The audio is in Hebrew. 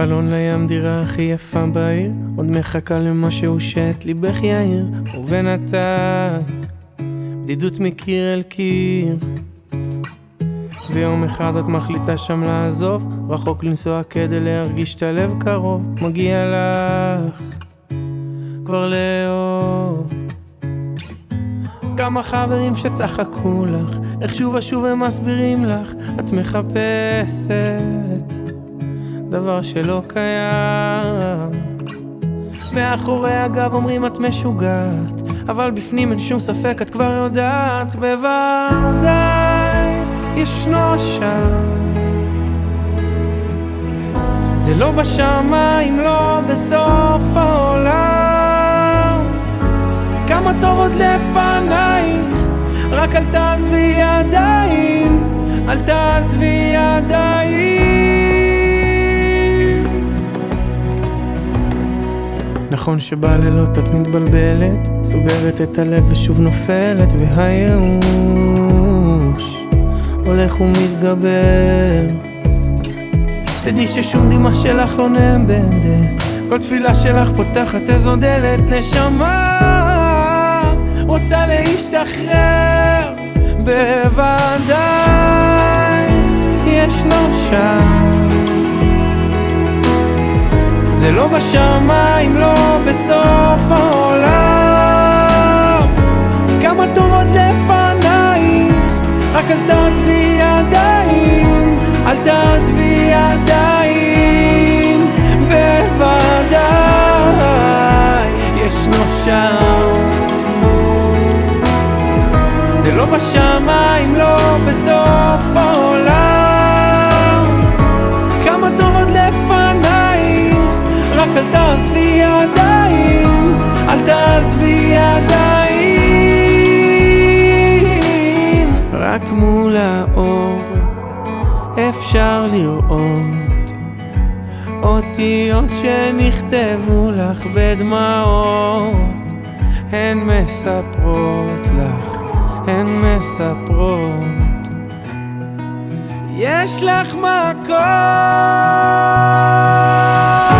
חלון לים, דירה הכי יפה בעיר, עוד מחכה למשהו שאת ליבך יאיר. ובינתיים בדידות מקיר אל קיר, ויום אחד את מחליטה שם לעזוב, רחוק לנסוע כדי להרגיש את הלב קרוב. מגיע לך כבר לאהוב כמה חברים שצחקו לך, איך שוב ושוב הם מסבירים לך, את מחפשת דבר שלא קיים. מאחורי הגב אומרים את משוגעת, אבל בפנים אין שום ספק, את כבר יודעת בוודאי ישנו שם. זה לא בשמיים, לא בסוף העולם, כמה טוב עוד לפנייך, רק אל תעזבי ידיים, אל תעזבי ידיים. נכון שבלילות את מתבלבלת, סוגרת את הלב ושוב נופלת, והייאוש הולך ומתגבר. תדעי ששום דמעה שלך לא נאבדת, כל תפילה שלך פותחת איזו דלת. נשמה רוצה להשתחרר, בוודאי ישנו שם. זה לא בשמיים, לא בסוף העולם, כמה טוב עוד לפנייך, רק אל תעזבי ידיים, אל תעזבי ידיים. בוודאי ישנו שם. זה לא בשמיים, לא בסוף העולם, כמה טוב עוד לפנייך, רק אל תעזבי ידיים, אל תעזבי ידיים. רק מול האור אפשר לראות אותיות שנכתבו לך בדמעות, הן מספרות לך, הן מספרות, יש לך מקום.